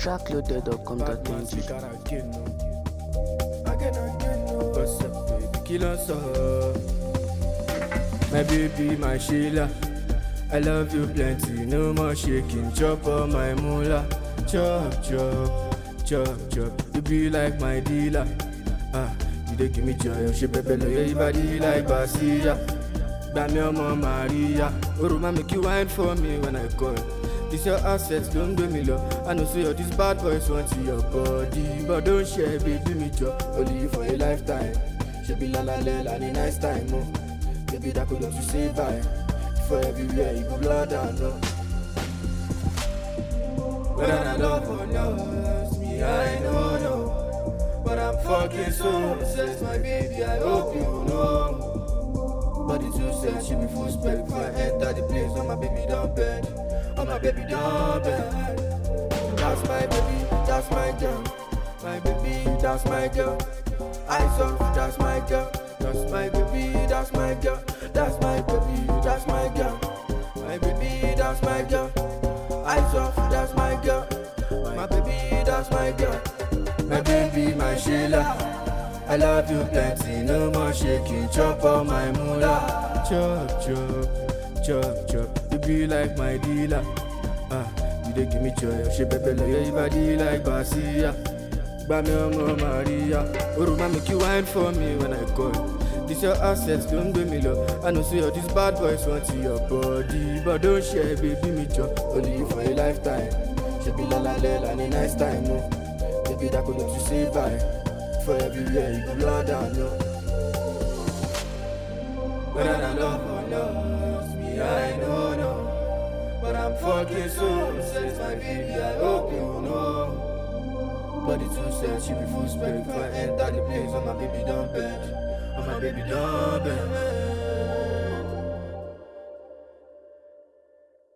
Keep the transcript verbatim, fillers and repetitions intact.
trackloaded dot com dot Batman ng. speak out again, no. Again, again, no. What's up, baby? Kill us up. My baby, my Sheila. I love you plenty, no more shaking. Chop on my moolah. Chop, chop, chop, chop. You be like my dealer. Ah, you dey give me joy. She baby, love your body like Basia. Bami omo Maria. Oroma make you wine for me when I call. This your assets, don't do me low. I know say all these bad boys want to your body, but don't share, baby, me joy. Only you for a lifetime. She be la la la la, a nice time, oh. Baby, that could not you say bye. For everywhere you go blood and no. Whether I love or not, me I know no. But I'm fucking so obsessed, my baby, I hope you know. Body too said she be full spec. If I enter the place, oh my baby don't bed. Oh my baby don't bed. That's my baby, that's my girl. My baby, that's my girl. Eyes off, that's my girl. That's my baby, that's my girl. That's my baby, that's my girl. My baby, that's my girl. Eyes off, that's my girl. My baby, that's my girl. My baby, my Sheila. I love you plenty, no more shaking. Chop on my moolah. Chop, chop, chop, chop. You be like my dealer. Ah, you dey give me joy. She baby, love your body like Basia. Bami omo Maria. Oroma make you wine for me when I call. This your assets, don't do me low. I know say all these bad boys want to your body, but don't share, baby, me joy. Only you for a lifetime. She be la la la la, a nice time, no. Baby, that could not you say bye. For everywhere you go blood and no. Whether I love or not, me I know no. But I'm fucking so obsessed, my baby, I hope you know. Body too said she be full spec. If I enter the place, oh my baby don't bed. Oh my baby don't bed. More music, More music at trackloaded dot com dot ng. More music at trackloaded dot com dot ng.